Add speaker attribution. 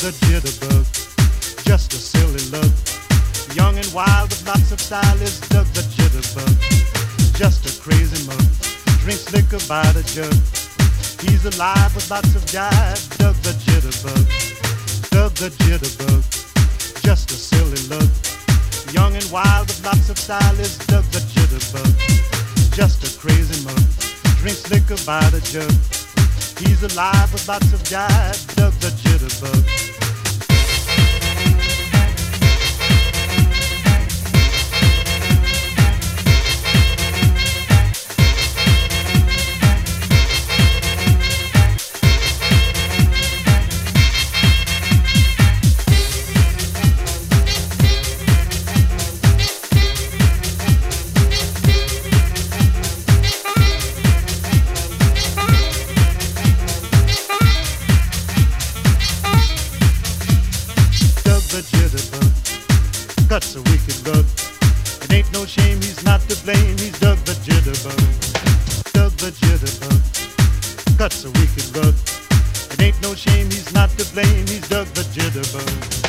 Speaker 1: the jitterbug, just a silly look. Young and wild with lots of style is Doug the jitterbug, just a crazy mug. Drinks liquor by the jug. He's alive with lots of jive. Doug the jitterbug, Doug the jitterbug, just a silly look. Young and wild with lots of style is Doug the jitterbug, just a crazy mug. Drinks liquor by the jug. He's alive with lots of jive. Doug the jitterbug. The jitterbug, cuts a wicked bug. It ain't no shame, he's not to blame. He's Doug the jitterbug, Doug the jitterbug, cuts a wicked bug. It ain't no shame, he's not to blame. He's Doug the jitterbug.